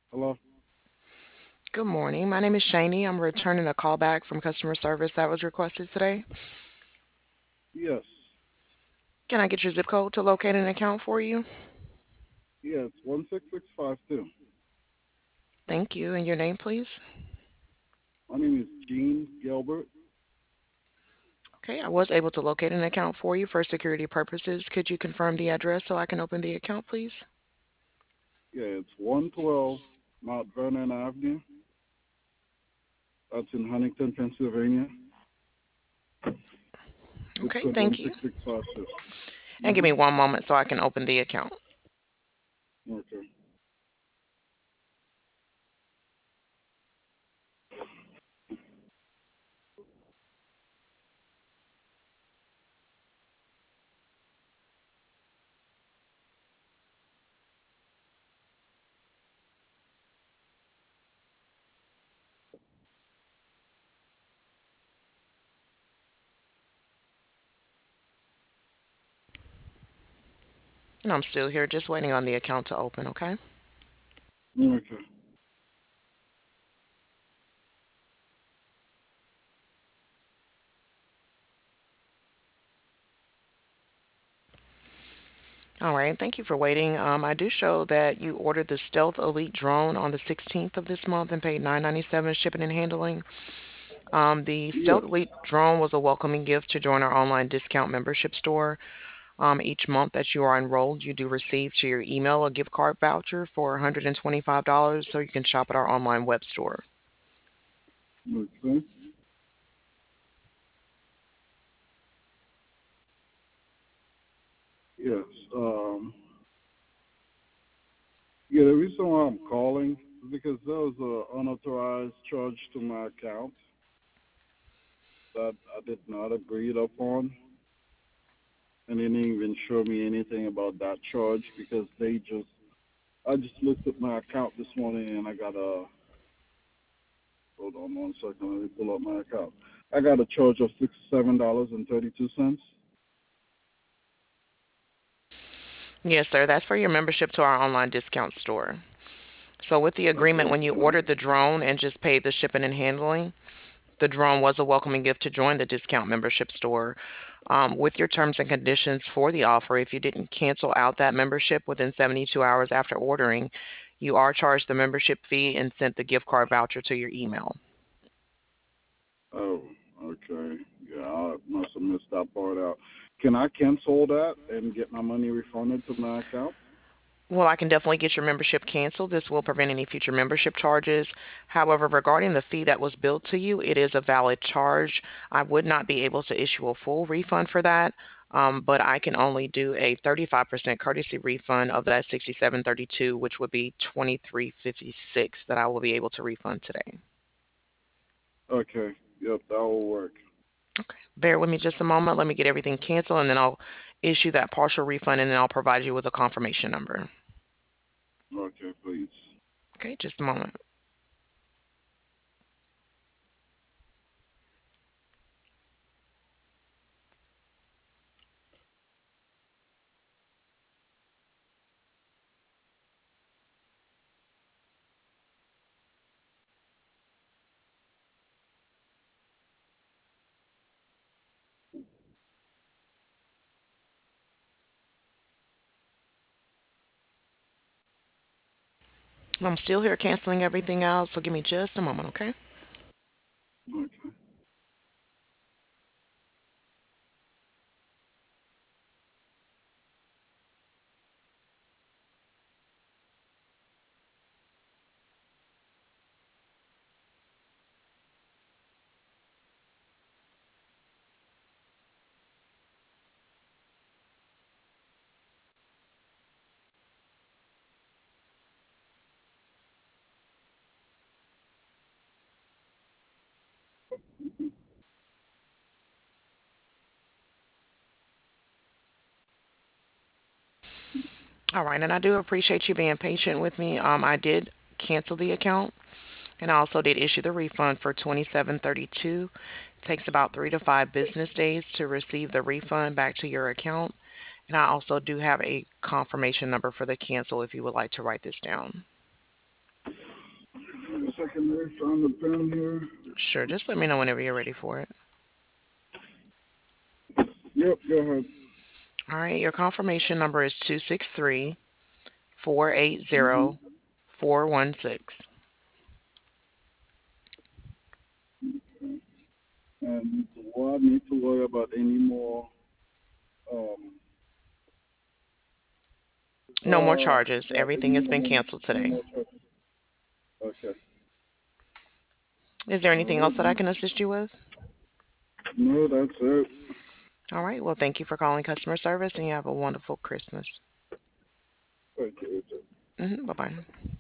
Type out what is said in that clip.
Hello? Good morning. My name is Shani. I'm returning a call back from customer service that was requested today. Yes. Can I get your zip code to locate an account for you? Yeah, it's 16652. Thank you. And your name, please? My name is Gene Gilbert. Okay, I was able to locate an account for you for security purposes. Could you confirm the address so I can open the account, please? Yeah, it's 112 Mount Vernon Avenue. That's in Huntington, Pennsylvania. Zip Okay, code thank you. 16652. And give Mm-hmm. me one moment so I can open the account. Okay. And I'm still here just waiting on the account to open, okay? Okay. All right, thank you for waiting. I do show that you ordered the Stealth Elite drone on the 16th of this month and paid $9.97 shipping and handling. The Yes. Stealth Elite drone was a welcoming gift to join our online discount membership store. Each month that you are enrolled, you do receive to your email a gift card voucher for $125 so you can shop at our online web store. Okay. Yes. Yeah, the reason why I'm calling is because there was an unauthorized charge to my account that I did not agree upon. And they didn't even show me anything about that charge because I just looked at my account this morning and I got a, hold on one second, let me pull up my account. I got a charge of $67.32. Yes, sir, that's for your membership to our online discount store. So, with the agreement, Okay, when you ordered the drone and just paid the shipping and handling, the drone was a welcoming gift to join the discount membership store. With your terms and conditions for the offer, if you didn't cancel out that membership within 72 hours after ordering, you are charged the membership fee and sent the gift card voucher to your email. oh, okay. Yeah, I must have missed that part out. Can I cancel that and get my money refunded to my account? Well, I can definitely get your membership canceled. This will prevent any future membership charges. However, regarding the fee that was billed to you, it is a valid charge. I would not be able to issue a full refund for that, but I can only do a 35% courtesy refund of that 67.32, which would be 23.56 that I will be able to refund today. Okay, yep, that will work. Okay. Bear with me just a moment. Let me get everything canceled and then I'll issue that partial refund and then I'll provide you with a confirmation number. Okay, please. Okay, just a moment. I'm still here canceling everything out, so give me just a moment, okay? Okay. All right, and I do appreciate you being patient with me. I did cancel the account, and I also did issue the refund for 27.32. It takes about 3 to 5 business days to receive the refund back to your account. And I also do have a confirmation number for the cancel if you would like to write this down. second there, found the pen here. Sure, just let me know whenever you're ready for it. Yep, go ahead. All right, your confirmation number is 263 480 Mm-hmm. 416. And do I need to worry about any more um No more charges. charging Everything me has been canceled no today. more charges? Okay. Is there All anything right else that I then. can assist you with? No, that's it. All right, well, thank you for calling customer service and you have a wonderful Christmas. Thank you. Bye bye.